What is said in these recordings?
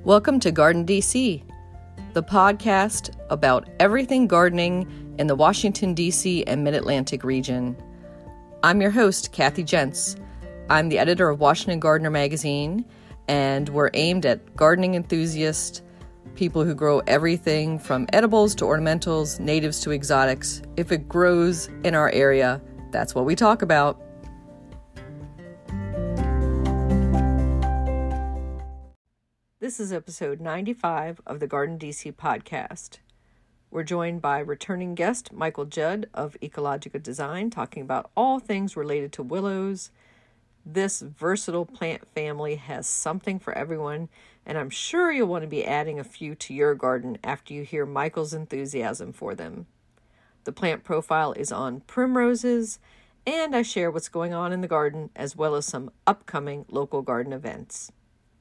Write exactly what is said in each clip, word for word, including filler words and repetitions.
Welcome to Garden D C, the podcast about everything gardening in the Washington, D C and Mid-Atlantic region. I'm your host, Kathy Jentz. I'm the editor of Washington Gardener magazine, and we're aimed at gardening enthusiasts, people who grow everything from edibles to ornamentals, natives to exotics. If it grows in our area, that's what we talk about. This is episode ninety-five of the Garden D C podcast. We're joined by returning guest Michael Judd of Ecologica Design, talking about all things related to willows. This versatile plant family has something for everyone, and I'm sure you'll want to be adding a few to your garden after you hear Michael's enthusiasm for them. The plant profile is on primroses, and I share what's going on in the garden as well as some upcoming local garden events.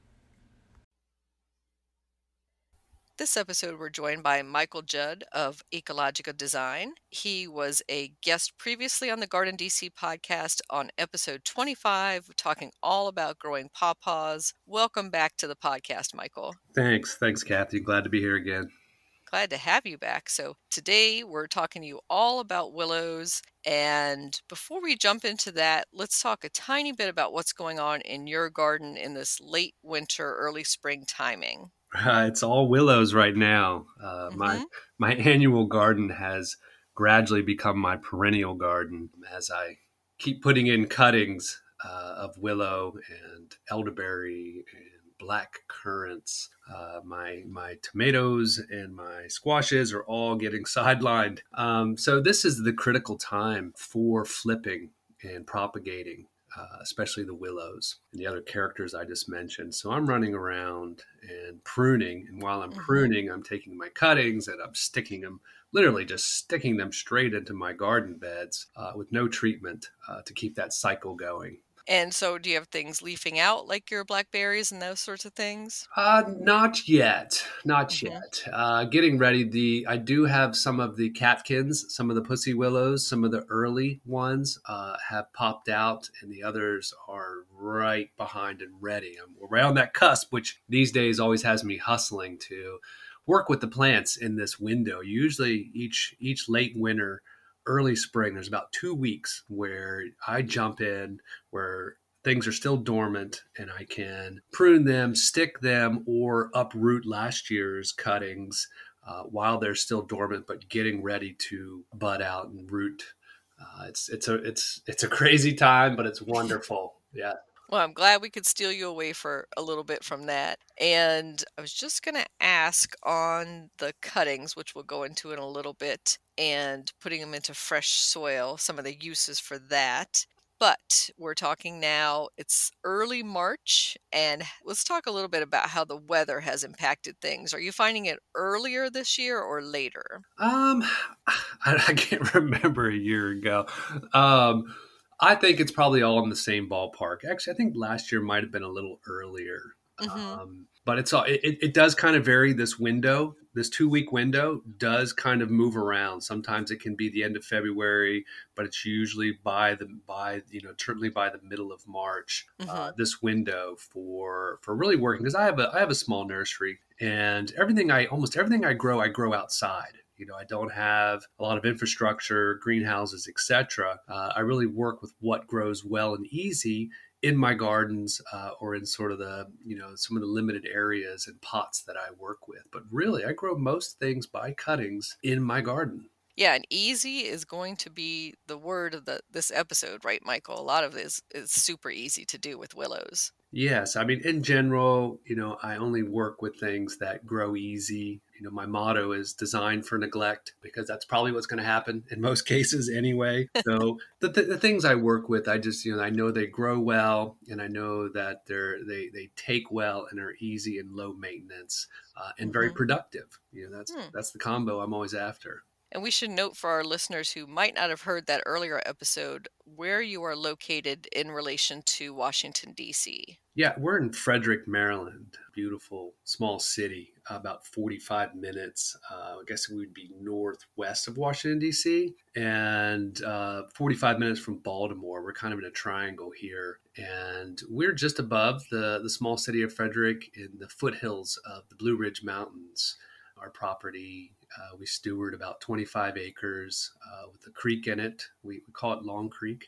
This episode, we're joined by Michael Judd of Ecologica Design. He was a guest previously on the Garden D C podcast on episode twenty-five, talking all about growing pawpaws. Welcome back to the podcast, Michael. Thanks. Thanks, Kathy. Glad to be here again. Glad to have you back. So today we're talking to you all about willows. And before we jump into that, let's talk a tiny bit about what's going on in your garden in this late winter, early spring timing. Uh, it's all willows right now. Uh, Mm-hmm. My my annual garden has gradually become my perennial garden as I keep putting in cuttings uh, of willow and elderberry and black currants. Uh, my my tomatoes and my squashes are all getting sidelined. Um, so this is the critical time for flipping and propagating. Uh, especially the willows and the other characters I just mentioned. So I'm running around and pruning. And while I'm mm-hmm. pruning, I'm taking my cuttings and I'm sticking them, literally just sticking them straight into my garden beds uh, with no treatment uh, to keep that cycle going. And so do you have things leafing out like your blackberries and those sorts of things? Uh, not yet. Not mm-hmm. yet. Uh, getting ready. The I do have some of the catkins, some of the pussy willows, some of the early ones uh, have popped out, and the others are right behind and ready. I'm right on that cusp, which these days always has me hustling to work with the plants in this window. Usually each each late winter, early spring, there's about two weeks where I jump in, where things are still dormant and I can prune them, stick them, or uproot last year's cuttings uh, while they're still dormant, but getting ready to bud out and root. Uh, it's it's a it's it's a crazy time, but it's wonderful. Yeah. Well, I'm glad we could steal you away for a little bit from that. And I was just going to ask on the cuttings, which we'll go into in a little bit, and putting them into fresh soil, some of the uses for that. But we're talking now, it's early March, and let's talk a little bit about how the weather has impacted things. Are you finding it earlier this year or later? Um, I, I can't remember a year ago. Um, I think it's probably all in the same ballpark. Actually, I think last year might have been a little earlier. Mm-hmm. Um, but it's all, it, it does kind of vary. This window, this two week window does kind of move around. Sometimes it can be the end of February, but it's usually by the, by, you know, certainly by the middle of March, mm-hmm. uh, this window for, for really working. Cause I have a, I have a small nursery, and everything I, almost everything I grow, I grow outside. You know, I don't have a lot of infrastructure, greenhouses, et cetera. Uh, I really work with what grows well and easy in my gardens uh, or in sort of the, you know, some of the limited areas and pots that I work with. But really, I grow most things by cuttings in my garden. Yeah, and easy is going to be the word of the this episode, right, Michael? A lot of this is super easy to do with willows. Yes. I mean, in general, you know, I only work with things that grow easy. You know, my motto is design for neglect, because that's probably what's going to happen in most cases anyway. So the, the, the things I work with, I just, you know, I know they grow well, and I know that they're, they, they take well and are easy and low maintenance uh, and mm-hmm. very productive. You know, that's, hmm. that's the combo I'm always after. And we should note for our listeners who might not have heard that earlier episode where you are located in relation to Washington, D C. Yeah, we're in Frederick, Maryland, beautiful small city, about forty-five minutes. Uh, I guess we would be northwest of Washington, D C, and uh, forty-five minutes from Baltimore. We're kind of in a triangle here. And we're just above the, the small city of Frederick in the foothills of the Blue Ridge Mountains. Our property, uh, we steward about twenty-five acres uh, with a creek in it. We, we call it Long Creek.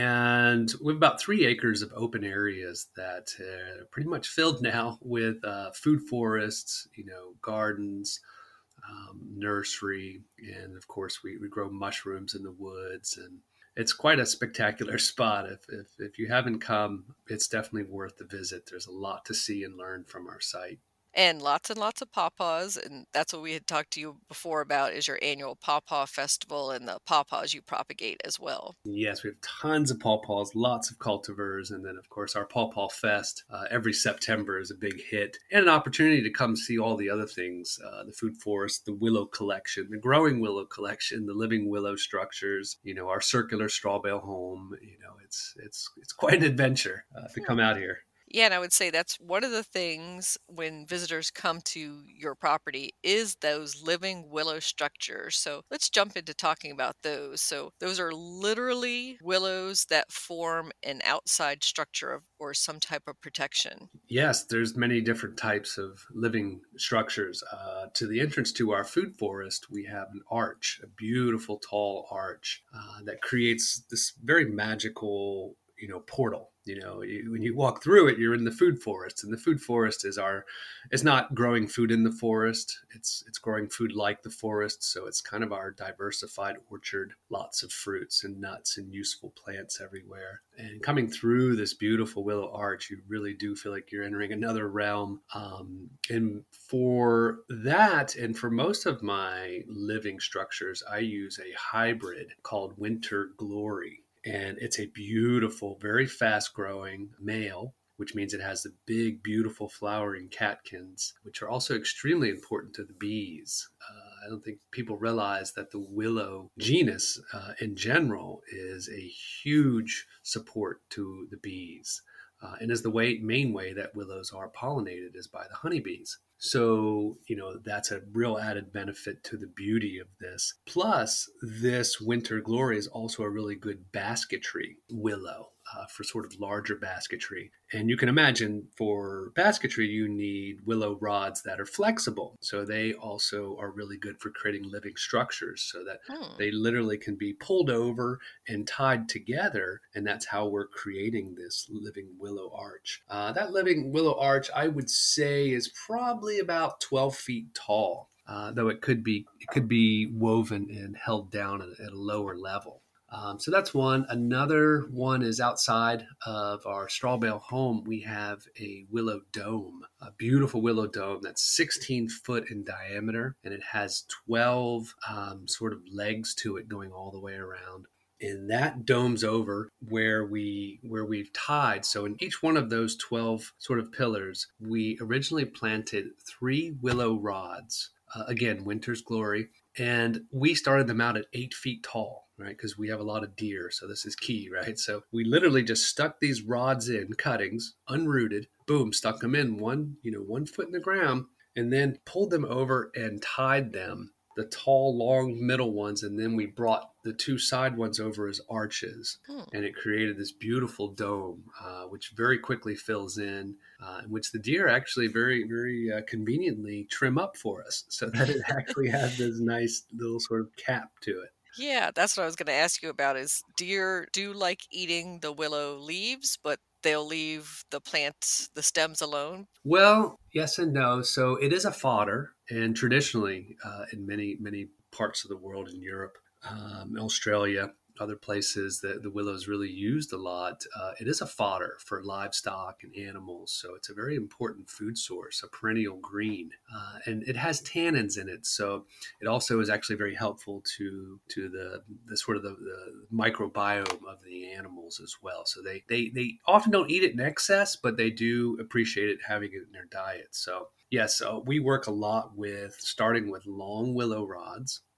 And we have about three acres of open areas that are pretty much filled now with uh, food forests, you know, gardens, um, nursery, and of course we, we grow mushrooms in the woods. And it's quite a spectacular spot. If, if, if you haven't come, it's definitely worth the visit. There's a lot to see and learn from our site. And lots and lots of pawpaws, and that's what we had talked to you before about is your annual Pawpaw Festival and the pawpaws you propagate as well. Yes, we have tons of pawpaws, lots of cultivars, and then of course our Pawpaw Fest uh, every September is a big hit, and an opportunity to come see all the other things, uh, the food forest, the willow collection, the growing willow collection, the living willow structures, you know, our circular straw bale home. You know, it's it's it's quite an adventure uh, to come out here. Yeah, and I would say that's one of the things when visitors come to your property is those living willow structures. So let's jump into talking about those. So those are literally willows that form an outside structure of, or some type of protection. Yes, there's many different types of living structures. Uh, to the entrance to our food forest, we have an arch, a beautiful tall arch uh, that creates this very magical, you know, portal. You know, you, when you walk through it, you're in the food forest, and the food forest is our, it's not growing food in the forest. It's it's growing food like the forest. So it's kind of our diversified orchard, lots of fruits and nuts and useful plants everywhere. And coming through this beautiful willow arch, you really do feel like you're entering another realm. Um, and for that, and for most of my living structures, I use a hybrid called Winter Glory. And it's a beautiful, very fast growing male, which means it has the big, beautiful flowering catkins, which are also extremely important to the bees. Uh, I don't think people realize that the willow genus uh, in general is a huge support to the bees. Uh, and is the way, main way that willows are pollinated is by the honeybees. So, you know, that's a real added benefit to the beauty of this. Plus, this Winter Glory is also a really good basketry willow uh, for sort of larger basketry. And you can imagine for basketry, you need willow rods that are flexible. So they also are really good for creating living structures so that hmm. they literally can be pulled over and tied together. And that's how we're creating this living willow arch. Uh, that living willow arch, I would say, is probably about twelve feet tall, uh, though it could be it could be woven and held down at, at a lower level. Um, so that's one. Another one is outside of our straw bale home. We have a willow dome, a beautiful willow dome that's sixteen foot in diameter, and it has twelve um, sort of legs to it going all the way around. And that dome's over where we where we've tied. So in each one of those twelve sort of pillars, we originally planted three willow rods. Uh, again, Winter's Glory. And we started them out at eight feet tall, right? Because we have a lot of deer. So this is key, right? So we literally just stuck these rods in, cuttings, unrooted, boom, stuck them in one, you know, one foot in the ground, and then pulled them over and tied them, the tall, long middle ones. And then we brought the two side ones over as arches. Hmm. And it created this beautiful dome, uh, which very quickly fills in, uh, which the deer actually very, very uh, conveniently trim up for us so that it actually has this nice little sort of cap to it. Yeah, that's what I was going to ask you about is deer do like eating the willow leaves, but they'll leave the plant, the stems alone? Well, yes and no. So it is a fodder. And traditionally, uh, in many, many parts of the world, in Europe, um, Australia, other places that the willow is really used a lot, uh, it is a fodder for livestock and animals. So it's a very important food source, a perennial green. Uh, and it has tannins in it. So it also is actually very helpful to to the, the sort of the, the microbiome of the animals as well. So they, they, they often don't eat it in excess, but they do appreciate it having it in their diet. So yes, uh, we work a lot with starting with long willow rods.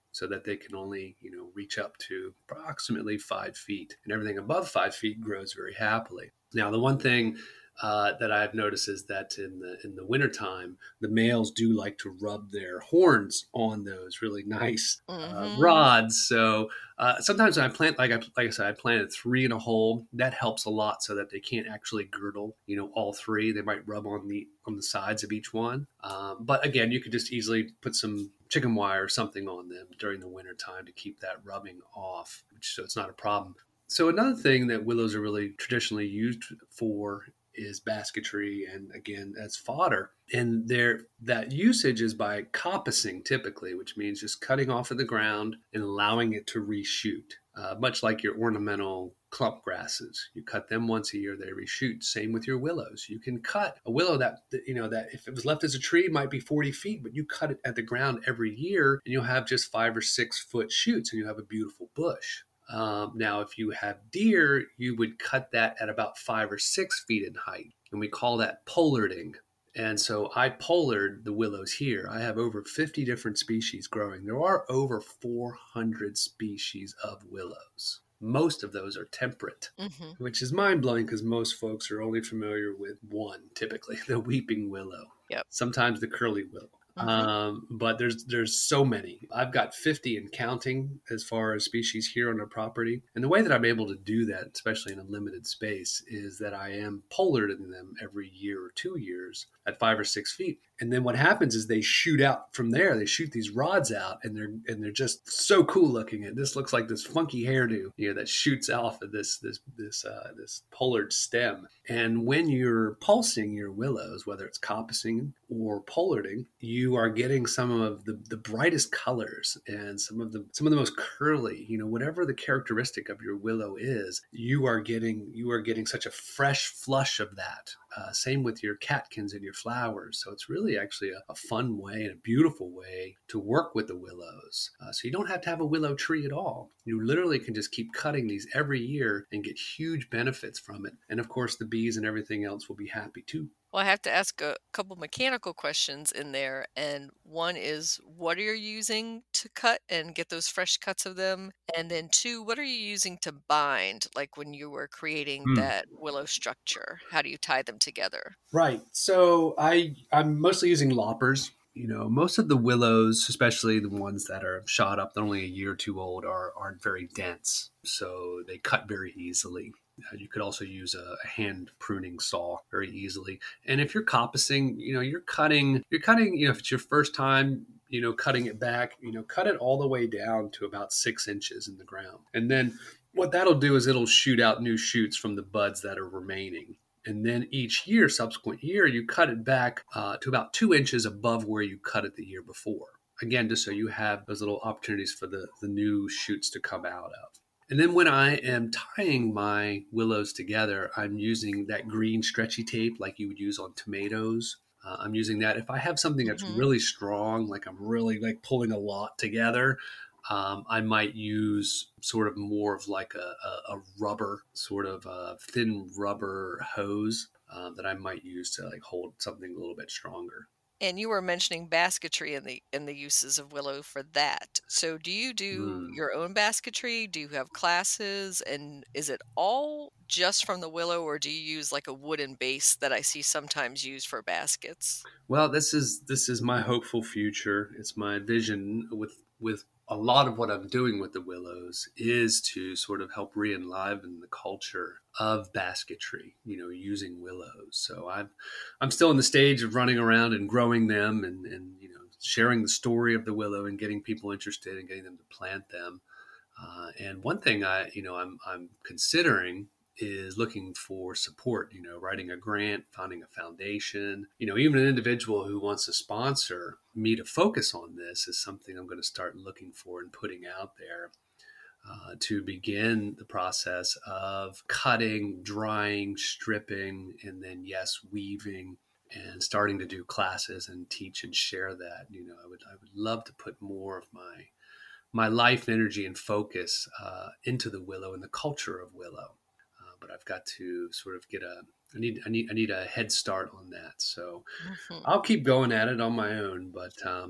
so that they can only, you know, reach up to approximately five feet. And everything above five feet grows very happily. Now, the one thing uh, that I've noticed is that in the in the wintertime, the males do like to rub their horns on those really nice uh, Mm-hmm. rods. So uh, sometimes I plant, like I like I said, I planted three in a hole. That helps a lot, so that they can't actually girdle, you know, all three. They might rub on the on the sides of each one. Um, but again, you could just easily put some chicken wire or something on them during the winter time to keep that rubbing off, which, so it's not a problem. So another thing that willows are really traditionally used for is basketry, and again, as fodder. And there, that usage is by coppicing typically, which means just cutting off of the ground and allowing it to reshoot, uh, much like your ornamental clump grasses. You cut them once a year, they reshoot. Same with your willows. You can cut a willow that, you know, that if it was left as a tree might be forty feet, but you cut it at the ground every year and you'll have just five or six foot shoots and you have a beautiful bush. Um, now, if you have deer, you would cut that at about five or six feet in height, and we call that pollarding. And so I pollard the willows here. I have over fifty different species growing. There are over four hundred species of willows. Most of those are temperate, Mm-hmm. which is mind blowing because most folks are only familiar with one, typically the weeping willow, Yep. sometimes the curly willow. Mm-hmm. Um, but there's there's so many. I've got fifty and counting as far as species here on our property. And the way that I'm able to do that, especially in a limited space, is that I am pollarding them every year or two years at five or six feet. And then what happens is they shoot out from there. They shoot these rods out, and they're and they're just so cool looking. And this looks like this funky hairdo, you know, that shoots off of this this this uh, this pollard stem. And when you're pulsing your willows, whether it's coppicing or pollarding, you are getting some of the, the brightest colors and some of the some of the most curly, you know, whatever the characteristic of your willow is, you are getting you are getting such a fresh flush of that. Uh, same with your catkins and your flowers. So it's really actually a, a fun way and a beautiful way to work with the willows. Uh, so you don't have to have a willow tree at all. You literally can just keep cutting these every year and get huge benefits from it. And of course, the bees and everything else will be happy too. Well, I have to ask a couple mechanical questions in there. And one is, what are you using to cut and get those fresh cuts of them? And then two, what are you using to bind, like when you were creating Hmm. that willow structure? How do you tie them together? Right. So I I'm mostly using loppers. You know, most of the willows, especially the ones that are shot up, they're only a year or two old, are aren't very dense, so they cut very easily. Uh, you could also use a, a hand pruning saw very easily. And if you're coppicing, you know, you're cutting, you're cutting. You know, if it's your first time, you know, cutting it back, you know, cut it all the way down to about six inches in the ground, and then what that'll do is it'll shoot out new shoots from the buds that are remaining. And then each year, subsequent year, you cut it back uh, to about two inches above where you cut it the year before. Again, just so you have those little opportunities for the, the new shoots to come out of. And then when I am tying my willows together, I'm using that green stretchy tape like you would use on tomatoes. Uh, I'm using that. If I have something that's Mm-hmm. really strong, like I'm really like pulling a lot together, um, I might use sort of more of like a, a, a rubber, sort of a thin rubber hose uh, that I might use to like hold something a little bit stronger. And you were mentioning basketry and the and the uses of willow for that. So do you do Mm. your own basketry? Do you have classes? And is it all just from the willow, or do you use like a wooden base that I see sometimes used for baskets? Well, this is this is my hopeful future. It's my vision with with a lot of what I'm doing with the willows is to sort of help re-enliven the culture of basketry, you know, using willows. So I'm I'm still in the stage of running around and growing them and, and you know, sharing the story of the willow and getting people interested and getting them to plant them. Uh, and one thing I, you know, I'm I'm considering is looking for support, you know, writing a grant, finding a foundation, you know, even an individual who wants to sponsor me to focus on this is something I'm going to start looking for and putting out there uh, to begin the process of cutting, drying, stripping, and then, yes, weaving and starting to do classes and teach and share that. You know, I would, I would love to put more of my my life, energy, and focus uh, into the willow and the culture of willow. Uh, but I've got to sort of get a I need I need I need a head start on that. So Hmm. I'll keep going at it on my own, but um,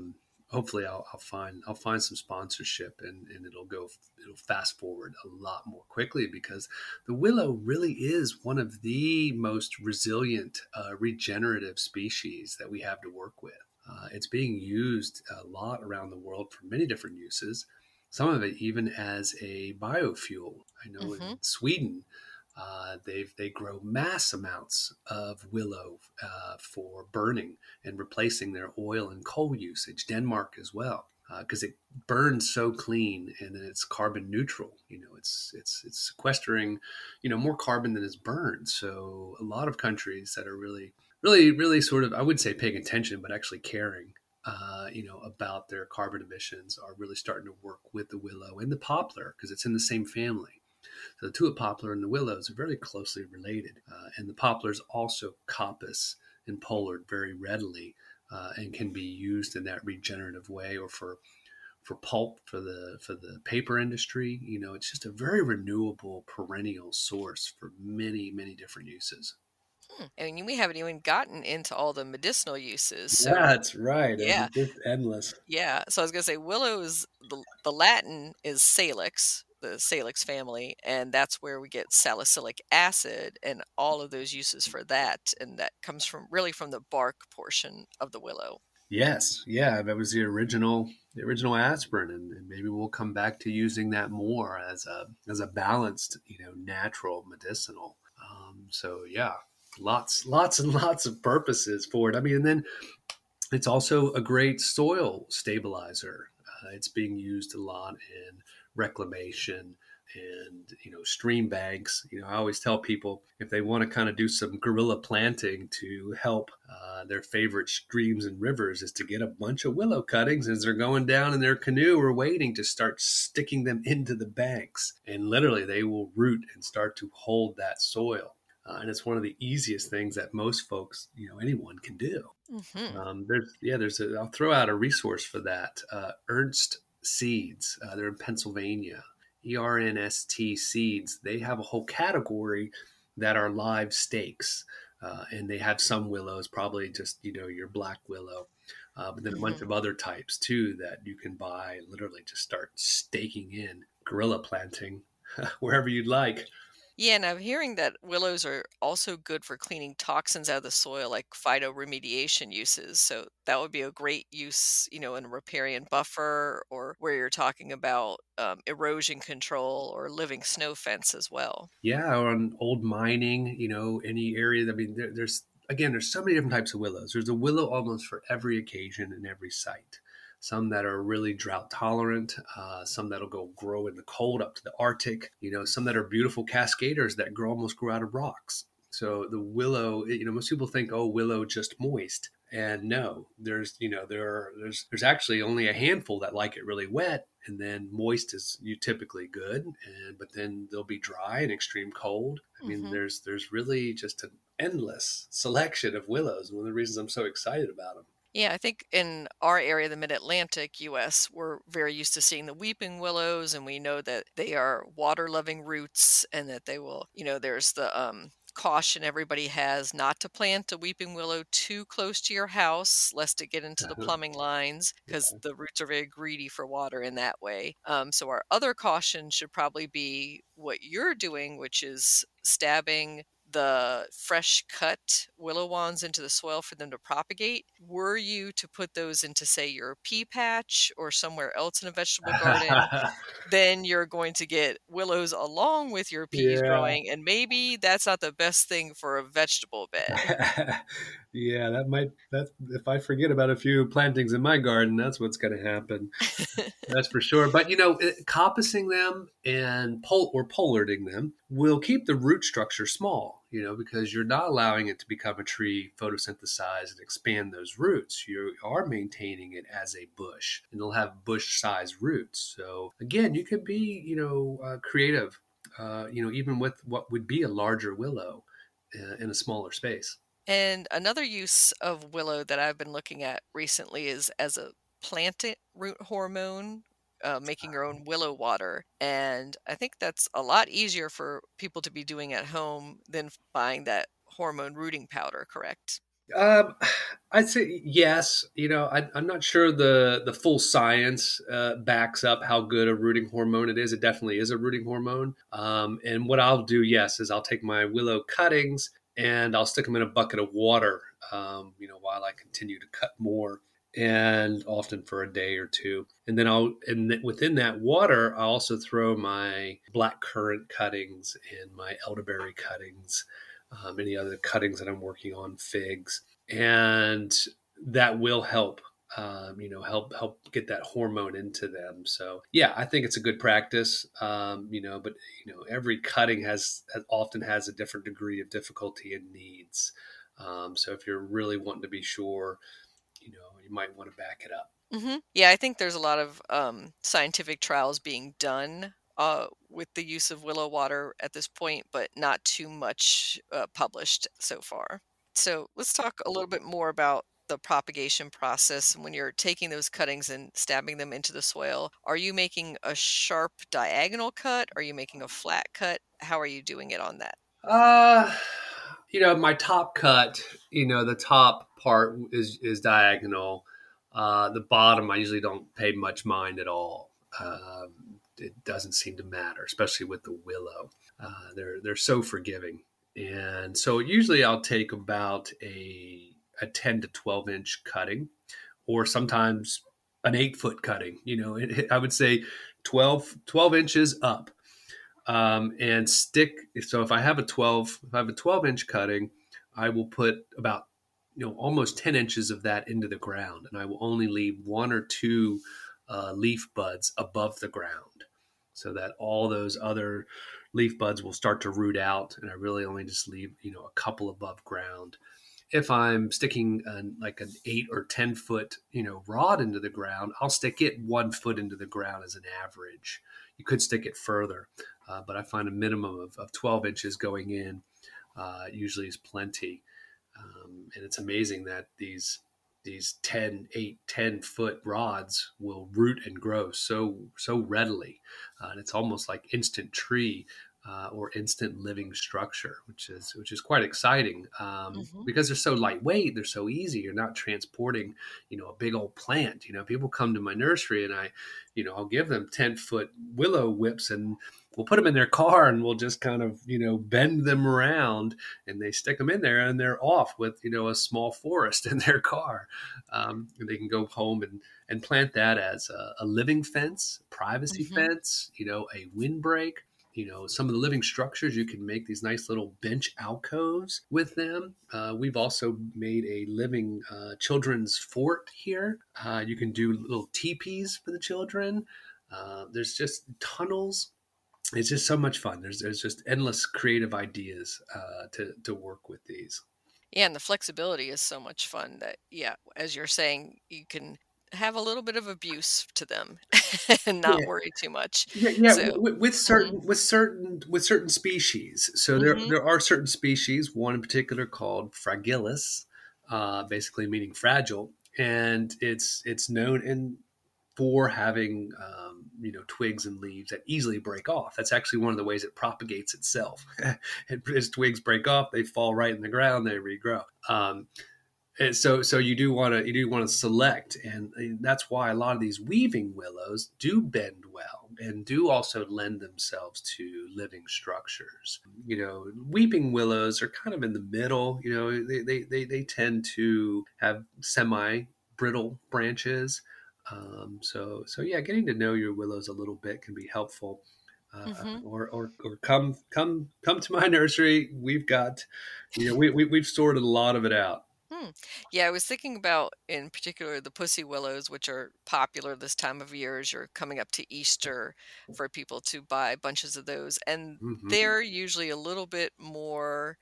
hopefully I'll, I'll find I'll find some sponsorship, and, and it'll go it'll fast forward a lot more quickly, because the willow really is one of the most resilient uh, regenerative species that we have to work with. Uh, it's being used a lot around the world for many different uses. Some of it even as a biofuel. I know in Mm-hmm. Sweden, uh, they they grow mass amounts of willow uh, for burning and replacing their oil and coal usage. Denmark as well, because uh, it burns so clean, and then it's carbon neutral. You know, it's it's it's sequestering, you know, more carbon than is burned. So a lot of countries that are really, really, really sort of, I would say, paying attention, but actually caring. Uh, you know, about their carbon emissions are really starting to work with the willow and the poplar, because it's in the same family. So the tulip poplar and the willows are very closely related, uh, and the poplars also coppice and pollard very readily, uh, and can be used in that regenerative way, or for for pulp for the for the paper industry. You know, it's just a very renewable perennial source for many many different uses. Hmm. I mean, we haven't even gotten into all the medicinal uses. So, That's right. I yeah, mean, just endless. yeah. So I was gonna say willow is the the Latin is salix, the salix family, and that's where we get salicylic acid and all of those uses for that, and that comes from really from the bark portion of the willow. Yes, yeah, that was the original the original aspirin, and, and maybe we'll come back to using that more as a as a balanced, you know, natural medicinal. Um, so yeah, lots lots and lots of purposes for it. I mean, and then it's also a great soil stabilizer. Uh, it's being used a lot in reclamation and, you know, stream banks. You know, I always tell people, if they want to kind of do some guerrilla planting to help uh, their favorite streams and rivers, is to get a bunch of willow cuttings as they're going down in their canoe or wading, to start sticking them into the banks, and literally they will root and start to hold that soil. Uh, and it's one of the easiest things that most folks, you know, anyone can do. Hmm. Um, there's yeah, there's a. I'll throw out a resource for that. Uh, Ernst Seeds. Uh, they're in Pennsylvania. E R N S T Seeds. They have a whole category that are live stakes, uh, and they have some willows, probably just, you know, your black willow, uh, but then a bunch Hmm. of other types too that you can buy. Literally, just start staking in, guerrilla planting wherever you'd like. Yeah, and I'm hearing that willows are also good for cleaning toxins out of the soil, like phytoremediation uses. So that would be a great use, you know, in a riparian buffer, or where you're talking about um, erosion control or living snow fence as well. Yeah, on old mining, you know, any area. I mean, there, there's again, there's so many different types of willows. There's a willow almost for every occasion and every site. Some that are really drought tolerant, uh, some that'll go grow in the cold up to the Arctic. You know, some that are beautiful cascaders that grow almost grow out of rocks. So the willow, you know, most people think, oh, willow just moist. And no, there's, you know, there are, there's there's actually only a handful that like it really wet, and then moist is you typically good, and but then they'll be dry and extreme cold. I mean, Hmm. there's there's really just an endless selection of willows. One of the reasons I'm so excited about them. Yeah, I think in our area, the Mid Atlantic U S, we're very used to seeing the weeping willows, and we know that they are water loving roots, and that they will, you know, there's the um, caution everybody has not to plant a weeping willow too close to your house, lest it get into the plumbing lines, because the roots are very greedy for water in that way. Um, so, our other caution should probably be what you're doing, which is stabbing the fresh cut willow wands into the soil for them to propagate. Were you to put those into, say, your pea patch or somewhere else in a vegetable garden, then you're going to get willows along with your peas Yeah. growing, and maybe that's not the best thing for a vegetable bed. Yeah, that might that if I forget about a few plantings in my garden, that's what's going to happen. That's for sure. But you know, it- coppicing them and pol- or pollarding them will keep the root structure small. You know, because you're not allowing it to become a tree, photosynthesize and expand those roots. You are maintaining it as a bush, and it'll have bush-sized roots. So again, you can be, you know, uh, creative. Uh, you know, even with what would be a larger willow uh, in a smaller space. And another use of willow that I've been looking at recently is as a plant root hormone, uh, making your own willow water. And I think that's a lot easier for people to be doing at home than f- buying that hormone rooting powder, correct? Um, I'd say yes. You know, I, I'm not sure the the full science uh, backs up how good a rooting hormone it is. It definitely is a rooting hormone. Um, and what I'll do, yes, is I'll take my willow cuttings and I'll stick them in a bucket of water. Um, you know, while I continue to cut more, and often for a day or two, and then I'll and th- within that water, I also throw my black currant cuttings and my elderberry cuttings, um, any other cuttings that I'm working on, figs, and that will help. Um, you know, help help get that hormone into them. So yeah, I think it's a good practice. Um, you know, but you know, every cutting has, has often has a different degree of difficulty and needs. Um, so if you're really wanting to be sure, you know, you might want to back it up. Hmm. Yeah, I think there's a lot of um, scientific trials being done uh, with the use of willow water at this point, but not too much uh, published so far. So let's talk a little bit more about the propagation process. When you're taking those cuttings and stabbing them into the soil, are you making a sharp diagonal cut? Are you making a flat cut? How are you doing it on that? Uh, you know, my top cut, you know, the top part is is diagonal. Uh, the bottom, I usually don't pay much mind at all. Um, it doesn't seem to matter, especially with the willow. Uh, they're they're so forgiving, and so usually I'll take about a a ten to twelve inch cutting, or sometimes an eight foot cutting. You know, it, I would say twelve, twelve inches up, um, and stick. So if I have a twelve, if I have a twelve inch cutting, I will put about, you know, almost ten inches of that into the ground, and I will only leave one or two uh, leaf buds above the ground, so that all those other leaf buds will start to root out, and I really only just leave, you know, a couple above ground. If I'm sticking an, like an eight or ten foot, you know, rod into the ground, I'll stick it one foot into the ground as an average. You could stick it further, uh, but I find a minimum of, of twelve inches going in uh, usually is plenty. Um, and it's amazing that these these ten, eight, ten foot rods will root and grow so so readily. Uh, and it's almost like instant tree, uh, or instant living structure, which is which is quite exciting, um, Hmm. because they're so lightweight, they're so easy. You're not transporting, you know, a big old plant. You know, people come to my nursery and I, you know, I'll give them ten foot willow whips and we'll put them in their car and we'll just kind of, you know, bend them around and they stick them in there and they're off with, you know, a small forest in their car. Um, and they can go home and, and plant that as a, a living fence, privacy Hmm. fence, you know, a windbreak. You know, some of the living structures, you can make these nice little bench alcoves with them. Uh, we've also made a living uh, children's fort here. Uh, you can do little teepees for the children. Uh, there's just tunnels. It's just so much fun. There's there's just endless creative ideas uh, to to work with these. Yeah, and the flexibility is so much fun that, yeah, as you're saying, you can have a little bit of abuse to them and not Yeah, worry too much. yeah, yeah. So, With, with mhm, certain with certain with certain species. So there mhm, there are certain species. One in particular called fragilis, uh, basically meaning fragile, and it's it's known in for having, um, you know, twigs and leaves that easily break off. That's actually one of the ways it propagates itself. As twigs break off, they fall right in the ground, they regrow. Um, and so, so you do want to you do want to select, and that's why a lot of these weaving willows do bend well and do also lend themselves to living structures. You know, weeping willows are kind of in the middle. You know, they they they, they tend to have semi brittle branches. Um, so so yeah, getting to know your willows a little bit can be helpful. Uh, mhm. or, or or come come come to my nursery. We've got, you know, we, we we've sorted a lot of it out. Hmm. Yeah, I was thinking about, in particular, the pussy willows, which are popular this time of year as you're coming up to Easter for people to buy bunches of those. And Hmm. they're usually a little bit more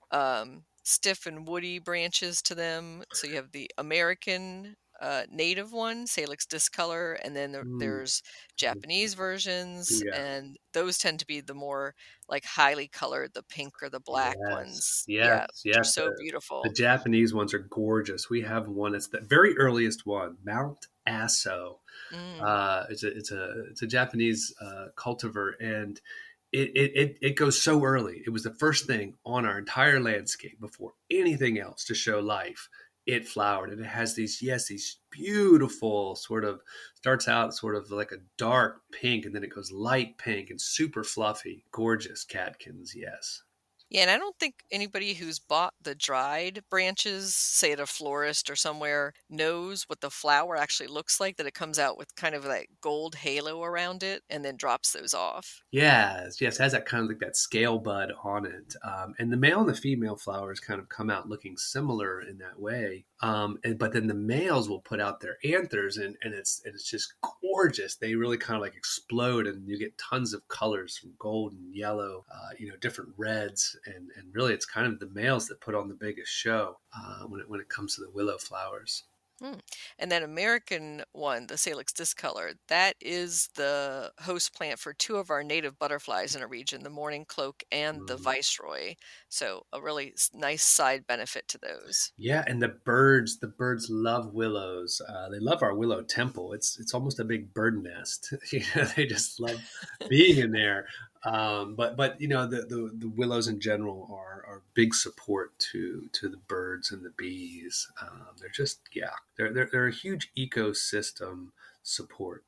um, stiff and woody branches to them. So you have the American uh, native one, Salix discolor, and then there- Mm. there's Japanese versions, Yeah. and those tend to be the more like highly colored, the pink or the black Yes. ones. Yes. Yeah, which are Yes. so The, the beautiful. Japanese ones are gorgeous. We have one. It's the very earliest one, Mount Aso. Mm. Uh, it's a it's a it's a Japanese uh, cultivar, and it, it it it goes so early. It was the first thing on our entire landscape before anything else to show life. It flowered, and it has these, yes, these beautiful sort of, starts out sort of like a dark pink, and then it goes light pink and super fluffy, gorgeous catkins. Yes. Yeah, and I don't think anybody who's bought the dried branches, say at a florist or somewhere, knows what the flower actually looks like, that it comes out with kind of that gold halo around it and then drops those off. Yes, yes, it has that kind of like that scale bud on it. Um, and the male and the female flowers kind of come out looking similar in that way. Um, and, but then the males will put out their anthers, and, and it's and it's just gorgeous. They really kind of like explode, and you get tons of colors from gold and yellow, uh, you know, different reds. And, and really it's kind of the males that put on the biggest show uh, when, it, when it comes to the willow flowers. Hmm. And that American one, the Salix discolor, that is the host plant for two of our native butterflies in a region, the mourning cloak and the Mm. viceroy. So a really s- nice side benefit to those. Yeah, and the birds, the birds love willows. Uh, they love our willow temple. It's it's almost a big bird nest. You know, they just love being in there. Um, but but you know, the, the the willows in general are are big support to to the birds and the bees. Um, they're just, yeah, they're they're they're a huge ecosystem support.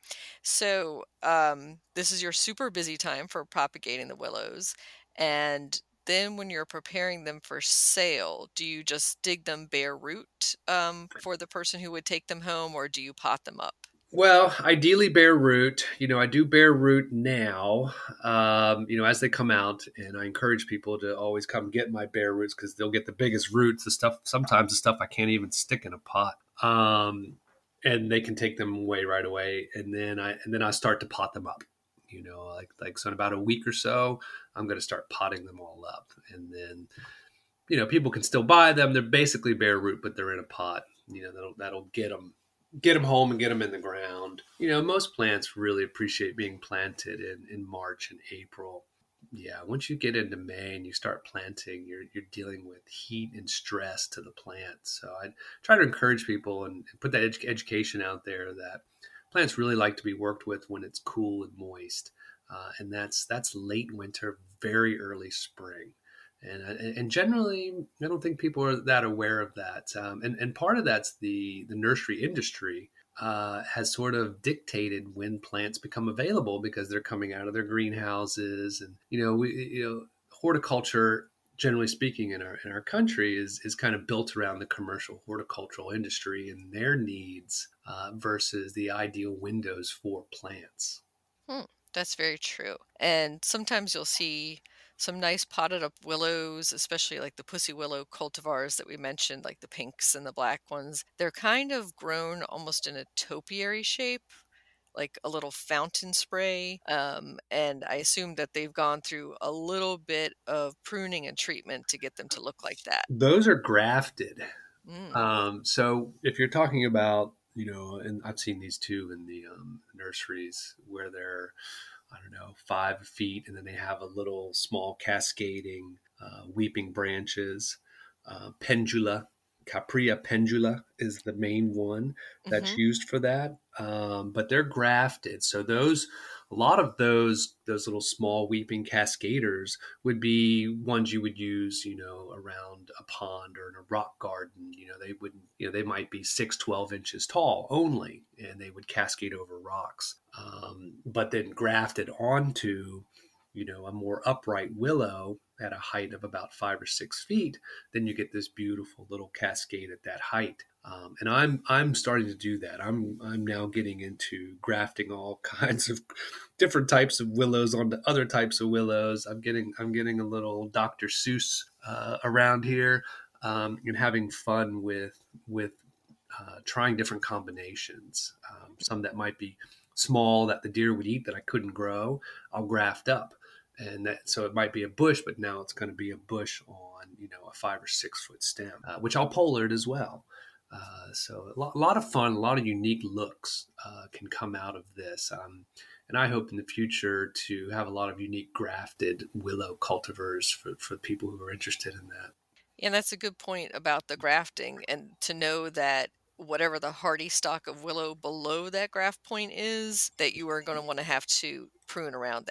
So um, this is your super busy time for propagating the willows. And then when you're preparing them for sale, do you just dig them bare root um, for the person who would take them home, or do you pot them up? Well, ideally bare root. You know, I do bare root now, um, you know, as they come out. And I encourage people to always come get my bare roots because they'll get the biggest roots, the stuff, sometimes the stuff I can't even stick in a pot. Um, and they can take them away right away. And then I, and then I start to pot them up, you know, like, like, so in about a week or so, I'm going to start potting them all up. And then, you know, people can still buy them. They're basically bare root, but they're in a pot, you know, that'll, that'll get them get them home and get them in the ground. You know, most plants really appreciate being planted in, in March and April. Yeah, once you get into May and you start planting, you're you're dealing with heat and stress to the plant. So I try to encourage people and, and put that edu- education out there that plants really like to be worked with when it's cool and moist, uh, and that's that's late winter, very early spring. And, and generally, I don't think people are that aware of that. Um, and, and part of that's the, the nursery industry uh, has sort of dictated when plants become available because they're coming out of their greenhouses. And, you know, we, you know, horticulture, generally speaking, in our in our country is is kind of built around the commercial horticultural industry and their needs uh, versus the ideal windows for plants. Hmm, that's very true. And sometimes you'll see some nice potted up willows, especially like the pussy willow cultivars that we mentioned, like the pinks and the black ones. They're kind of grown almost in a topiary shape, like a little fountain spray. Um, and I assume that they've gone through a little bit of pruning and treatment to get them to look like that. Those are grafted. Mm. Um, so if you're talking about, you know, and I've seen these too in the um, nurseries where they're, I don't know, five feet, and then they have a little small cascading uh, weeping branches. Uh, pendula, Capria pendula is the main one that's Hmm. used for that. Um, but they're grafted, so those, a lot of those those little small weeping cascaders would be ones you would use, you know, around a pond or in a rock garden. You know, they wouldn't, you know, they might be six, twelve inches tall only, and they would cascade over rocks. Um, but then grafted onto, you know, a more upright willow at a height of about five or six feet, then you get this beautiful little cascade at that height. Um, and I'm I'm starting to do that. I'm I'm now getting into grafting all kinds of different types of willows onto other types of willows. I'm getting I'm getting a little doctor Seuss uh, around here, um, and having fun with with uh, trying different combinations. Um, some that might be small that the deer would eat that I couldn't grow, I'll graft up, and that, so it might be a bush, but now it's going to be a bush on, you know, a five or six foot stem, uh, which I'll pollard as well. Uh, so a lot, a lot of fun, a lot of unique looks uh, can come out of this. Um, and I hope in the future to have a lot of unique grafted willow cultivars for, for people who are interested in that. And that's a good point about the grafting, and to know that whatever the hardy stock of willow below that graft point is, that you are going to want to have to prune around that.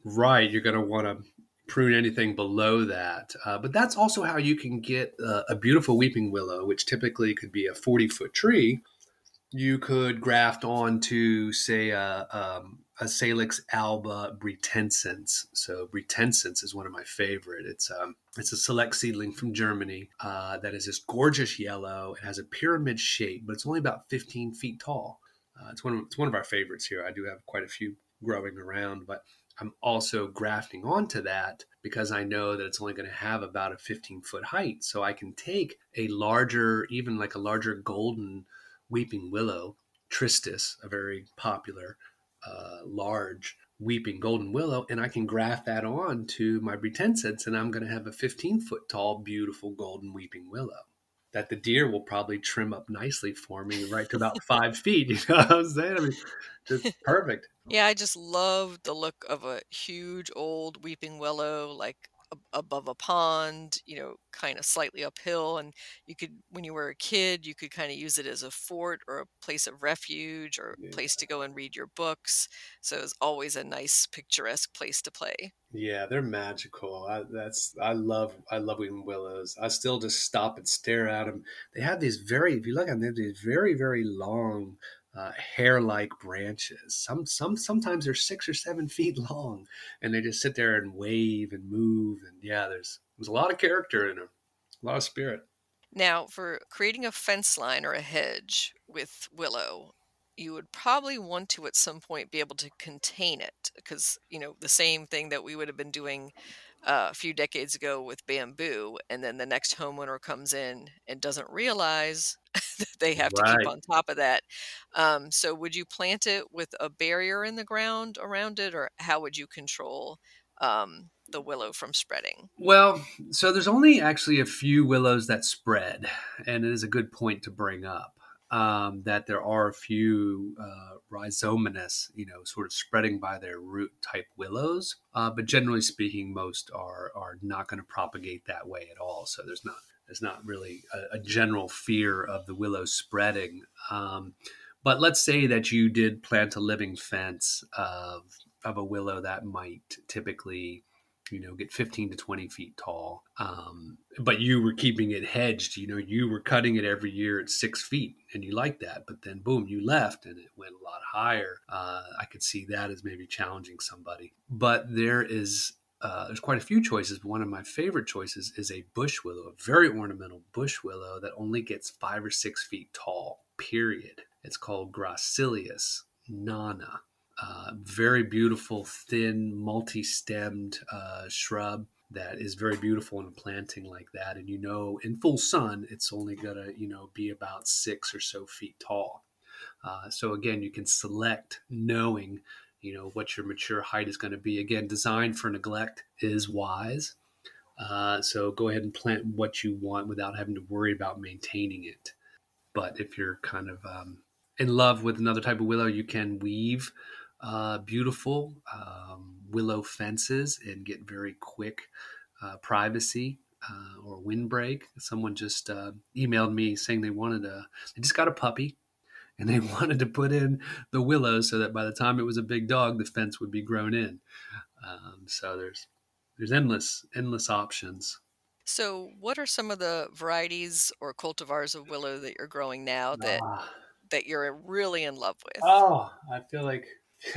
Right. You're going to want to prune anything below that. Uh, but that's also how you can get uh, a beautiful weeping willow, which typically could be a forty foot tree. You could graft onto, say, a, um, a Salix alba Bretensens. So Bretensens is one of my favorite. It's um, it's a select seedling from Germany uh, that is this gorgeous yellow. It has a pyramid shape, but it's only about fifteen feet tall. Uh, it's one of, it's one of our favorites here. I do have quite a few growing around, but I'm also grafting onto that because I know that it's only going to have about a fifteen foot height. So I can take a larger, even like a larger golden weeping willow, Tristis, a very popular, uh, large weeping golden willow, and I can graft that on to my Bretensens, and I'm going to have a fifteen foot tall, beautiful golden weeping willow that the deer will probably trim up nicely for me right to about five feet. You know what I'm saying? I mean, just perfect. Yeah, I just love the look of a huge old weeping willow, like ab- above a pond, you know, kind of slightly uphill. And you could, when you were a kid, you could kind of use it as a fort or a place of refuge or a Yeah. place to go and read your books. So it's always a nice, picturesque place to play. Yeah, they're magical. I, that's I love I love weeping willows. I still just stop and stare at them. They have these very, if you look at them, they have these very very long, uh, hair-like branches. Some some sometimes they're six or seven feet long, and they just sit there and wave and move. And yeah, there's there's a lot of character in them, a lot of spirit. Now, for creating a fence line or a hedge with willow, you would probably want to at some point be able to contain it because, you know, the same thing that we would have been doing uh, a few decades ago with bamboo. And then the next homeowner comes in and doesn't realize that they have to keep Right. on top of that. Um, so, would you plant it with a barrier in the ground around it, or how would you control um, the willow from spreading? Well, so there's only actually a few willows that spread, and it is a good point to bring up um, that there are a few uh, rhizominous, you know, sort of spreading by their root type willows. Uh, but generally speaking, most are are not going to propagate that way at all. So there's not there's not really a, a general fear of the willow spreading. Um, but let's say that you did plant a living fence of of a willow that might typically, you know, get fifteen to twenty feet tall. Um, but you were keeping it hedged, you know, you were cutting it every year at six feet and you liked that. But then boom, you left and it went a lot higher. Uh, I could see that as maybe challenging somebody. But there is, uh, there's quite a few choices. But one of my favorite choices is a bush willow, a very ornamental bush willow that only gets five or six feet tall, period. It's called Gracilius nana. Uh, very beautiful, thin, multi-stemmed uh, shrub that is very beautiful in a planting like that. And you know, in full sun, it's only gonna, you know, be about six or so feet tall. Uh, so again, you can select knowing, you know, what your mature height is going to be. Again, design for neglect is wise. Uh, so go ahead and plant what you want without having to worry about maintaining it. But if you're kind of um, in love with another type of willow, you can weave uh, beautiful um, willow fences and get very quick uh, privacy uh, or windbreak. Someone just uh, emailed me saying they wanted a, they just got a puppy and they wanted to put in the willows so that by the time it was a big dog, the fence would be grown in. Um, so there's there's endless endless options. So, what are some of the varieties or cultivars of willow that you're growing now that Ah. that you're really in love with? Oh, I feel like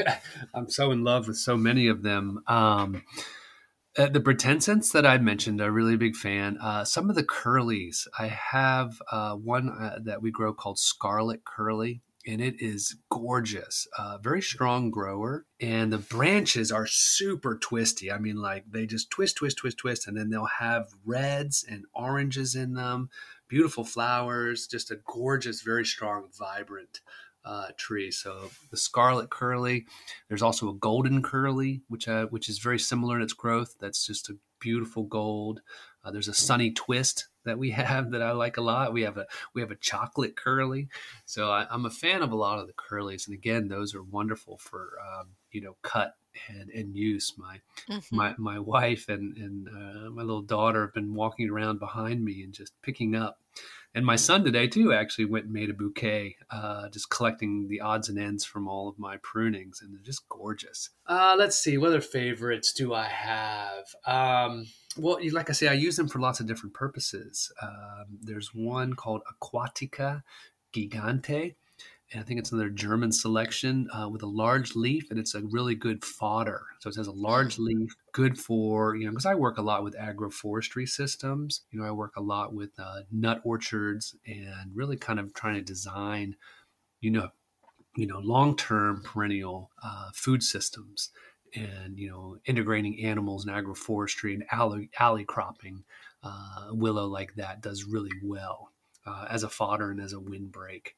I'm so in love with so many of them. Um, uh, the Bretensens that I mentioned, a really big fan. Uh, some of the curlies, I have uh, one uh, that we grow called Scarlet Curly, and it is gorgeous. Uh, very strong grower, and the branches are super twisty. I mean, like they just twist, twist, twist, twist, and then they'll have reds and oranges in them. Beautiful flowers, just a gorgeous, very strong, vibrant uh, tree. So the Scarlet Curly. There's also a Golden Curly, which uh, which is very similar in its growth. That's just a beautiful gold. Uh, there's a Sunny Twist that we have that I like a lot. We have a we have a Chocolate Curly. So I, I'm a fan of a lot of the curlies, and again, those are wonderful for um, you know cut and, and use. My Mm-hmm. my my wife and and uh, my little daughter have been walking around behind me and just picking up. And my son today too actually went and made a bouquet, uh, just collecting the odds and ends from all of my prunings, and they're just gorgeous. Uh, let's see, what other favorites do I have? Um, well, like I say, I use them for lots of different purposes. Um, there's one called Aquatica Gigante, and I think it's another German selection uh, with a large leaf, and it's a really good fodder. So it has a large leaf, good for, you know, because I work a lot with agroforestry systems. You know, I work a lot with uh, nut orchards and really kind of trying to design, you know, you know, long-term perennial uh, food systems, and you know, integrating animals and agroforestry and alley, alley cropping. Uh, willow like that does really well uh, as a fodder and as a windbreak.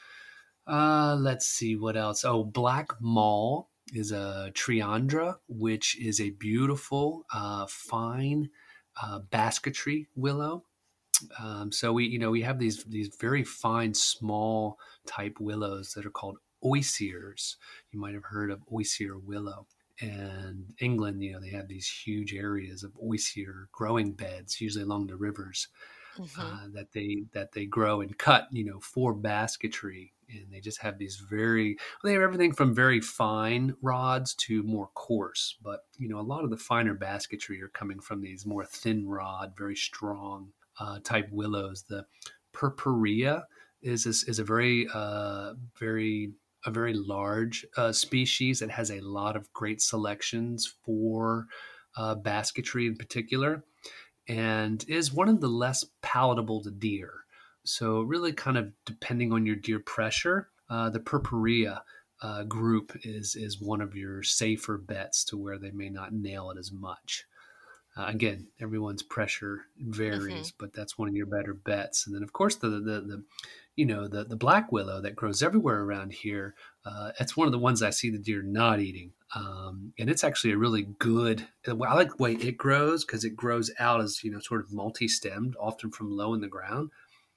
Uh, let's see what else. Oh, Black Mall is a triandra, which is a beautiful, uh, fine uh, basketry willow. Um, so we, you know, we have these these very fine, small type willows that are called osiers. You might have heard of osier willow. And England, you know, they have these huge areas of osier growing beds, usually along the rivers, Mm-hmm. uh, that they that they grow and cut, you know, for basketry. And they just have these very, well, they have everything from very fine rods to more coarse. But you know, a lot of the finer basketry are coming from these more thin rod, very strong uh, type willows. The purpurea is is, is a very uh, very a very large uh, species that has a lot of great selections for uh, basketry in particular, and is one of the less palatable to deer. So really, kind of depending on your deer pressure, uh, the purpurea uh, group is is one of your safer bets to where they may not nail it as much. Uh, again, everyone's pressure Mm-hmm. varies, but that's one of your better bets. And then, of course, the the, the you know the the black willow that grows everywhere around here. Uh, it's one of the ones I see the deer not eating, um, and it's actually a really good. I like the way it grows because it grows out as, you know, sort of multi-stemmed, often from low in the ground,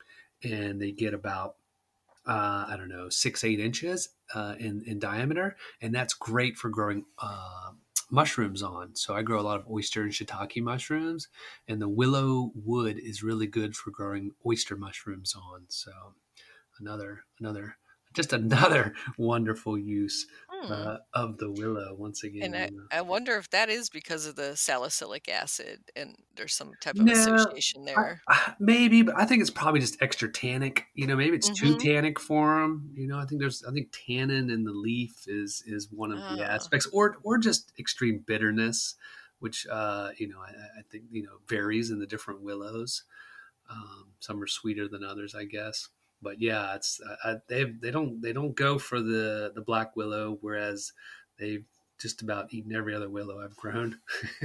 and they get about uh, I don't know, six, eight inches uh, in, in diameter. And that's great for growing uh, mushrooms on. So I grow a lot of oyster and shiitake mushrooms, and the willow wood is really good for growing oyster mushrooms on. So another, another, just another wonderful use Hmm. uh, of the willow once And again, I, you know. I wonder if that is because of the salicylic acid and there's some type of No, association I, there. I- maybe, but I think it's probably just extra tannic. You know, maybe it's too Mm-hmm. tannic for them. You know, I think there's, I think tannin in the leaf is is one of the Ah. aspects, or or just extreme bitterness, which uh, you know, I, I think, you know, varies in the different willows. Um, some are sweeter than others, I guess. But yeah, it's I, they they don't they don't go for the the black willow, whereas they've just about eaten every other willow I've grown.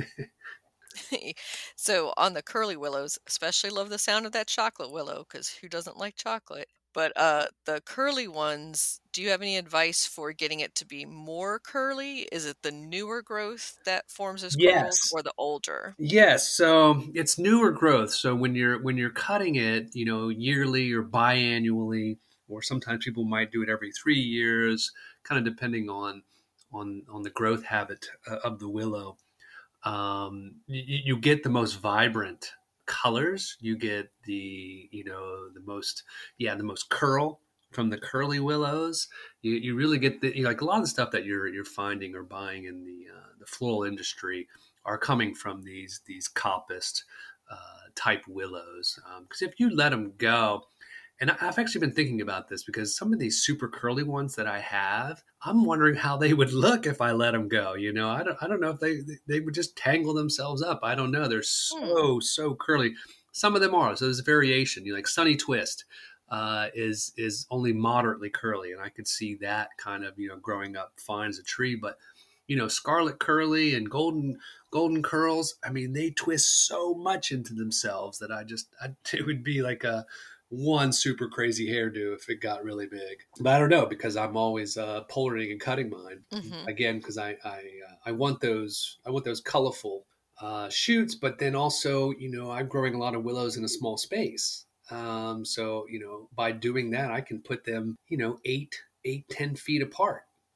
So on the curly willows, especially love the sound of that chocolate willow because who doesn't like chocolate? But uh, the curly ones, do you have any advice for getting it to be more curly? Is it the newer growth that forms as curls Yes. or the older? Yes, so it's newer growth. So when you're when you're cutting it, you know, yearly or biannually, or sometimes people might do it every three years, kind of depending on on on the growth habit uh, of the willow. Um, you, you get the most vibrant colors. You get the, you know, the most, yeah, the most curl from the curly willows. You, you really get the, you know, like a lot of the stuff that you're you're finding or buying in the uh, the floral industry are coming from these these coppiced uh, type willows. Because um, if you let them go, and I've actually been thinking about this because some of these super curly ones that I have, I'm wondering how they would look if I let them go. You know, I don't, I don't know if they they would just tangle themselves up. I don't know. They're Hmm. so so curly. Some of them are. So there's a variation. You know, like Sunny Twist uh, is is only moderately curly, and I could see that kind of, you know, growing up fine as a tree. But you know, Scarlet Curly and Golden Golden Curls, I mean, they twist so much into themselves that I just I, it would be like a one super crazy hairdo if it got really big. But I don't know, because I'm always uh, polaring and cutting mine Mm-hmm. again, because I I, uh, I want those I want those colorful uh, shoots, but then also, you know, I'm growing a lot of willows in a small space. Um, so you know, by doing that, I can put them, you know, eight eight ten feet apart.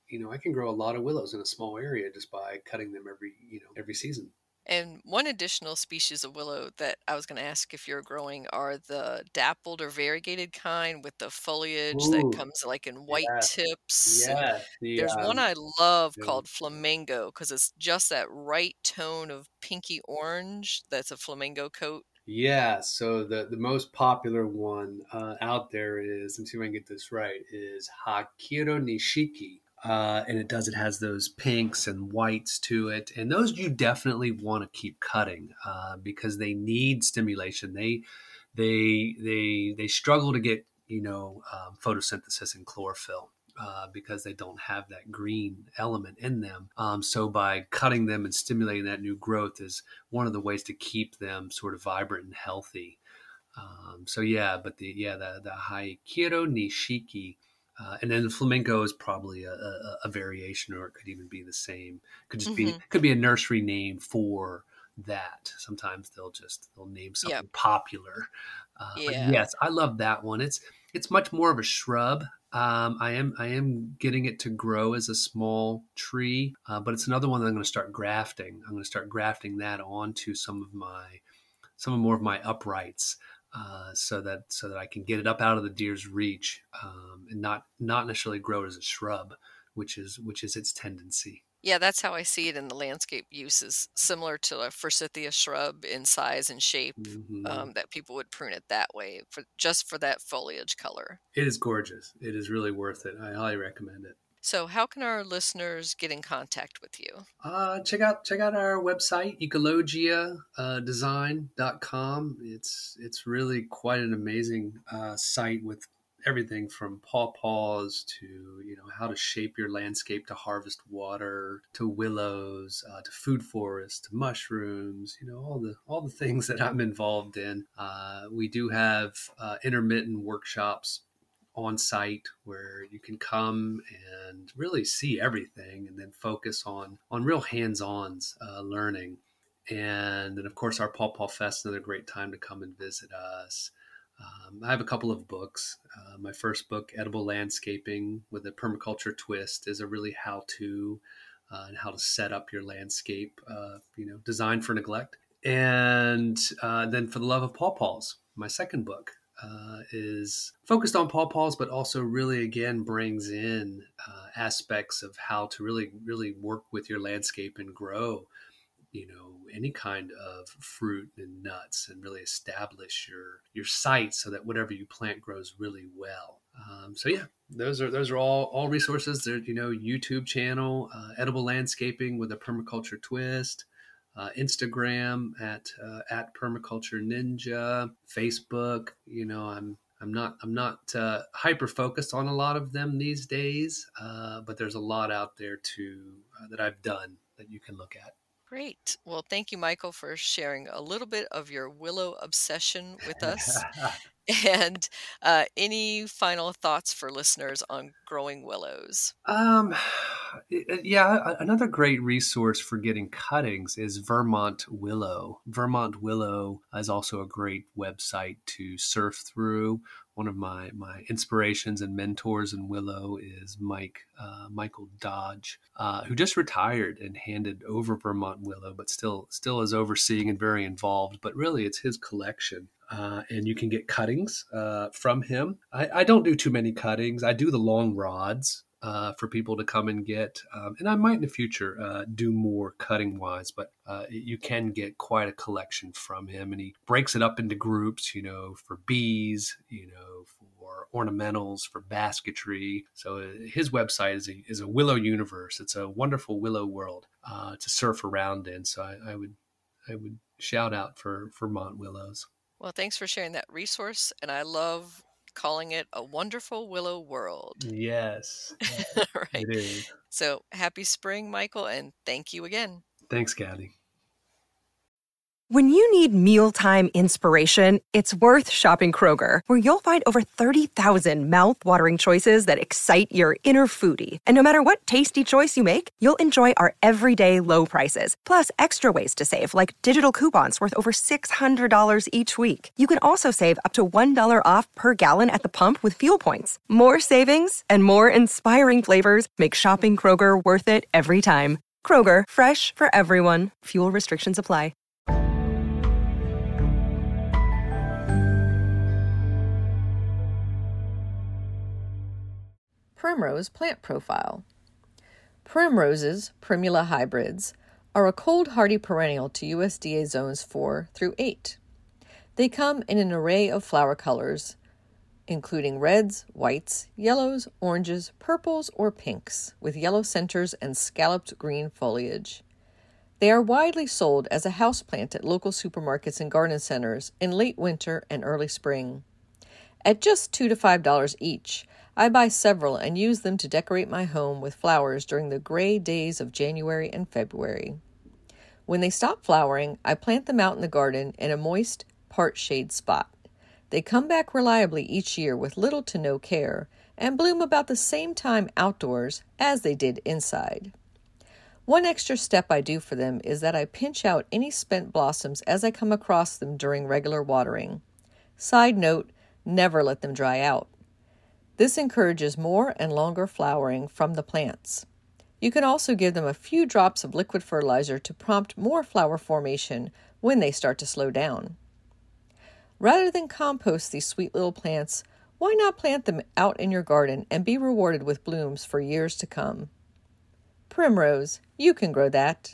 you know, I can grow a lot of willows in a small area just by cutting them every, you know, every season. And one additional species of willow that I was going to ask if you're growing are the dappled or variegated kind with the foliage that Ooh, comes like in white yeah, tips. And yeah. The there's one um, I love the, called flamingo because it's just that right tone of pinky orange that's a flamingo coat. yeah. So the the most popular one uh, out there is, and see if I can get this right, is Hakiro Nishiki. Uh, and it does, it has those pinks and whites to it. And those you definitely want to keep cutting uh, because they need stimulation. They, they, they, they struggle to get, you know, um, photosynthesis and chlorophyll. Uh, because they don't have that green element in them. Um, so by cutting them and stimulating that new growth is one of the ways to keep them sort of vibrant and healthy. Um, so yeah, but the yeah the the Haikiro Nishiki, uh, and then the flamenco is probably a, a, a variation, or it could even be the same. Could just be Hmm. could be a nursery name for that. Sometimes they'll just they'll name Yep. something popular. Uh, but Yeah. yes, I love that one. It's it's much more of a shrub. Um, I am I am getting it to grow as a small tree, uh, but it's another one that I'm going to start grafting. I'm going to start grafting that onto some of my some more of my uprights, uh, so that so that I can get it up out of the deer's reach, um, and not not necessarily grow it as a shrub, which is which is its tendency. Yeah, that's how I see it in the landscape uses, similar to a forsythia shrub in size and shape, Hmm. um, that people would prune it that way for just for that foliage color. It is gorgeous. It is really worth it. I highly recommend it. So, how can our listeners get in contact with you? Uh, check out check out our website ecologia design dot com. It's it's really quite an amazing uh, site with everything from pawpaws to, you know, how to shape your landscape to harvest water, to willows, uh, to food forests, to mushrooms, you know, all the all the things that I'm involved in. Uh, we do have uh, intermittent workshops on site where you can come and really see everything and then focus on on real hands-ons uh, learning. And then of course our Paw Paw Fest, another great time to come and visit us. um, I have a couple of books. Uh, my first book, Edible Landscaping with a Permaculture Twist, is a really how-to uh, and how to set up your landscape, uh, you know, designed for neglect. And uh, then For the Love of Pawpaws, my second book, uh, is focused on pawpaws, but also really again brings in uh, aspects of how to really, really work with your landscape and grow, you know, any kind of fruit and nuts, and really establish your your site so that whatever you plant grows really well. Um, so yeah, those are those are all all resources. There, you know, YouTube channel, uh, Edible Landscaping with a Permaculture Twist. Uh, Instagram at uh, at Permaculture Ninja, Facebook. You know, I'm I'm not I'm not uh, hyper focused on a lot of them these days, uh, but there's a lot out there to uh, that I've done that you can look at. Great. Well, thank you, Michael, for sharing a little bit of your willow obsession with us. And uh, any final thoughts for listeners on growing willows? Um, yeah, another great resource for getting cuttings is Vermont Willow. Vermont Willow is also a great website to surf through. One of my my inspirations and mentors in Willow is Mike uh, Michael Dodge, uh, who just retired and handed over Vermont Willow, but still still is overseeing and very involved. But really, it's his collection. Uh, and you can get cuttings uh, from him. I, I don't do too many cuttings. I do the long rods uh, for people to come and get, um, and I might in the future uh, do more cutting wise. But uh, you can get quite a collection from him, and he breaks it up into groups. You know, for bees, you know, for ornamentals, for basketry. So uh, his website is a, is a willow universe. It's a wonderful willow world uh, to surf around in. So I, I would I would shout out for Vermont willows. Well, thanks for sharing that resource. And I love calling it a wonderful willow world. Yes, All right. it is. So happy spring, Michael, and thank you again. Thanks, Gabby. When you need mealtime inspiration, it's worth shopping Kroger, where you'll find over thirty thousand mouth-watering choices that excite your inner foodie. And no matter what tasty choice you make, you'll enjoy our everyday low prices, plus extra ways to save, like digital coupons worth over six hundred dollars each week. You can also save up to one dollar off per gallon at the pump with fuel points. More savings and more inspiring flavors make shopping Kroger worth it every time. Kroger, fresh for everyone. Fuel restrictions apply. Primrose plant profile. Primroses, Primula hybrids, are a cold hardy perennial to U S D A zones four through eight. They come in an array of flower colors, including reds, whites, yellows, oranges, purples, or pinks, with yellow centers and scalloped green foliage. They are widely sold as a houseplant at local supermarkets and garden centers in late winter and early spring. At just two to five dollars each, I buy several and use them to decorate my home with flowers during the gray days of January and February. When they stop flowering, I plant them out in the garden in a moist, part-shade spot. They come back reliably each year with little to no care and bloom about the same time outdoors as they did inside. One extra step I do for them is that I pinch out any spent blossoms as I come across them during regular watering. Side note, never let them dry out. This encourages more and longer flowering from the plants. You can also give them a few drops of liquid fertilizer to prompt more flower formation when they start to slow down. Rather than compost these sweet little plants, why not plant them out in your garden and be rewarded with blooms for years to come? Primrose, you can grow that.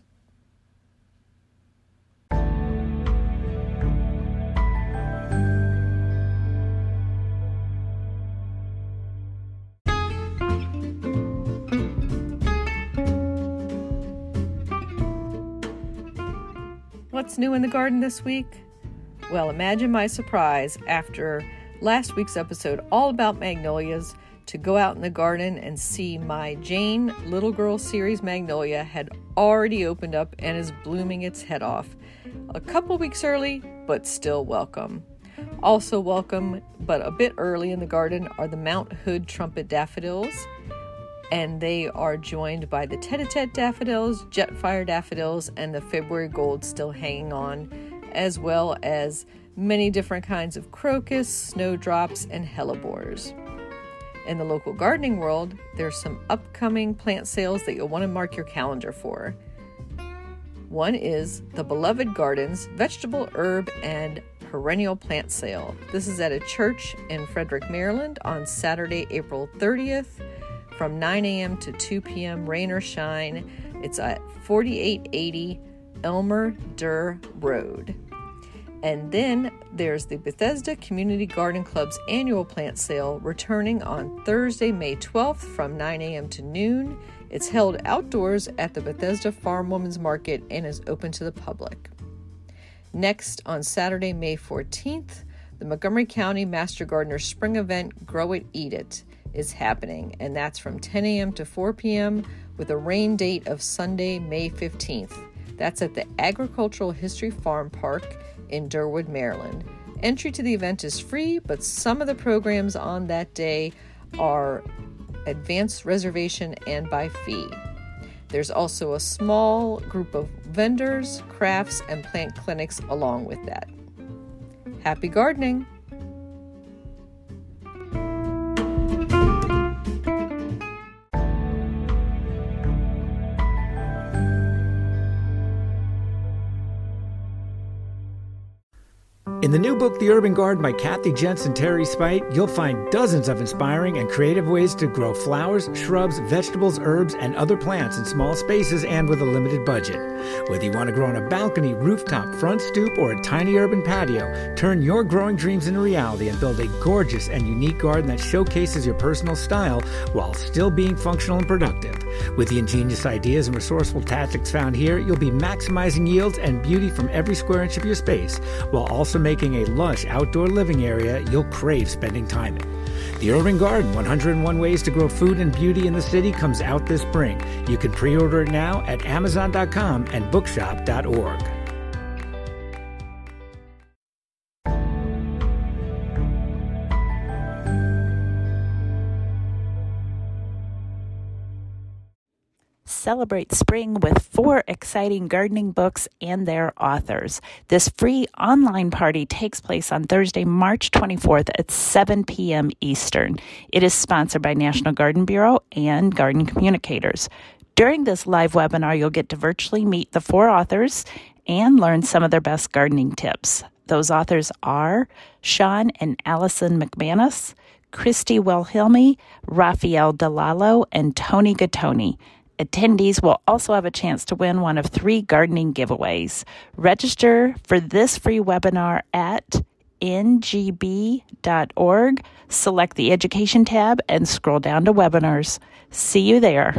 What's new in the garden this week? Well, imagine my surprise after last week's episode all about magnolias to go out in the garden and see my Jane Little Girl Series magnolia had already opened up and is blooming its head off. A couple weeks early, but still welcome. Also welcome, but a bit early in the garden, are the Mount Hood trumpet daffodils. And they are joined by the tete-a-tete daffodils, jetfire daffodils, and the February gold still hanging on, as well as many different kinds of crocus, snowdrops, and hellebores. In the local gardening world, there's some upcoming plant sales that you'll want to mark your calendar for. One is the Beloved Gardens Vegetable, Herb, and Perennial Plant Sale. This is at a church in Frederick, Maryland on Saturday, April thirtieth. From nine a.m. to two p.m., rain or shine. It's at forty-eight eighty Elmer Durr Road. And then there's the Bethesda Community Garden Club's annual plant sale, returning on Thursday, May twelfth from nine a.m. to noon. It's held outdoors at the Bethesda Farm Women's Market and is open to the public. Next, on Saturday, May fourteenth, the Montgomery County Master Gardener Spring Event, Grow It, Eat It, is happening, and that's from ten a.m. to four p.m. with a rain date of Sunday, May fifteenth. That's at the Agricultural History Farm Park in Durwood, Maryland. Entry to the event is free, but some of the programs on that day are advanced reservation and by fee. There's also a small group of vendors, crafts, and plant clinics along with that. Happy gardening! In the new book, The Urban Garden by Kathy Jensen Terry Spite, you'll find dozens of inspiring and creative ways to grow flowers, shrubs, vegetables, herbs, and other plants in small spaces and with a limited budget. Whether you want to grow on a balcony, rooftop, front stoop, or a tiny urban patio, turn your growing dreams into reality and build a gorgeous and unique garden that showcases your personal style while still being functional and productive. With the ingenious ideas and resourceful tactics found here, you'll be maximizing yields and beauty from every square inch of your space, while also making a lush outdoor living area you'll crave spending time in. The Urban Garden, one hundred one Ways to Grow Food and Beauty in the City, comes out this spring. You can pre-order it now at amazon dot com and bookshop dot org. celebrate spring with four exciting gardening books and their authors. This free online party takes place on Thursday, March twenty-fourth at seven p.m. Eastern. It is sponsored by National Garden Bureau and Garden Communicators. During this live webinar, you'll get to virtually meet the four authors and learn some of their best gardening tips. Those authors are Sean and Allison McManus, Christy Wilhelmi, Raphael DeLallo, and Tony Gattoni. Attendees will also have a chance to win one of three gardening giveaways. Register for this free webinar at n g b dot org. Select the Education tab and scroll down to Webinars. See you there.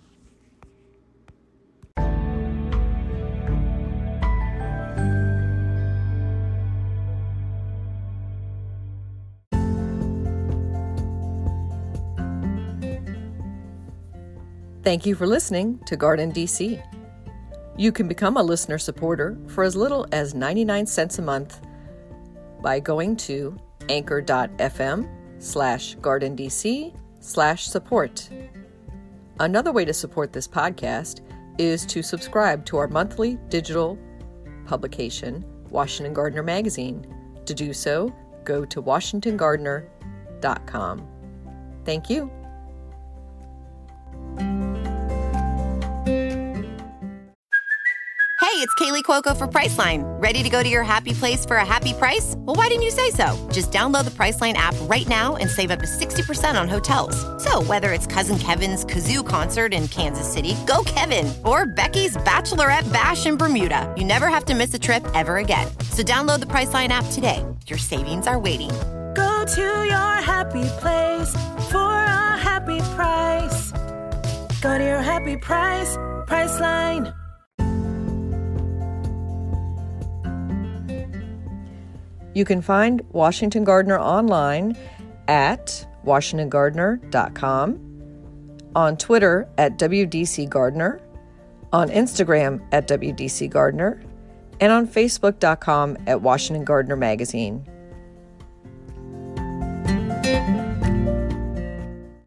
Thank you for listening to Garden D C. You can become a listener supporter for as little as ninety-nine cents a month by going to anchor.fm slash gardendc slash support. Another way to support this podcast is to subscribe to our monthly digital publication, Washington Gardener Magazine. To do so, go to washington gardener dot com. Thank you. Hey, it's Kaylee Cuoco for Priceline. Ready to go to your happy place for a happy price? Well, why didn't you say so? Just download the Priceline app right now and save up to sixty percent on hotels. So whether it's Cousin Kevin's Kazoo Concert in Kansas City, go Kevin, or Becky's Bachelorette Bash in Bermuda, you never have to miss a trip ever again. So download the Priceline app today. Your savings are waiting. Go to your happy place for a happy price. Go to your happy price, Priceline. You can find Washington Gardener online at washington gardener dot com, on Twitter at W D C Gardener, on Instagram at W D C Gardener, and on facebook dot com at Washington Gardener Magazine.